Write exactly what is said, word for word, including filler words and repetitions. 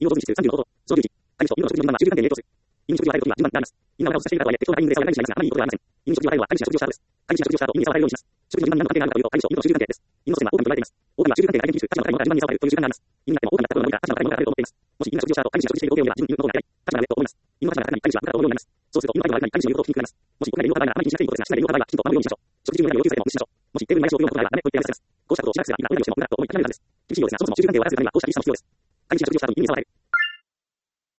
引用増日数さんじゅうのこと。小十一。会議所、引用の食事の順番はじゅうきゅうてんゼロとする。引用食事を与えるときは順番になります。引用をさせていただくとはいえ、適当なタイミングで使われない際にはあまりいいことではありません。引用食事を与えるのは会議士が食事をした後です。会議士が食事をした後、意味に使われるようにします。食事の順番に何の関係があるのかというと、会議所、引用の収入関係です。引用権はオーガニと言われています。オーガニは収入関係が相手に中、立場の会の他に順番に使われるという習慣があります。意味になってもオーガニだったことのみが、立場の会の他にもらえると思っています。もし引用が食事をした後、会議士が食事している合計よりは自分に言うの方が早い。立場が上と思います。引用が立場が高い会議士は部下と思うようになります。そうすると、引用相手の相手に会議士の言うことを聞きにくくなります。もし、国内で引用が高いならあまり気にしなくていいことですが、室内で引用が高いはきちんと守るようにしましょう。食事中の要求されても無視しましょう。もし、テーブルに毎日を送るようなことがあれば、ダメと言ってやめさせます。こうしたことをしなくてはいいが、お願いをしても、部下と思いかけられるはずです。厳しいようですが、そもそも注意関係を操るためにはこうしたいいさも必要です。会議士が食事をした後に家に騒がれる。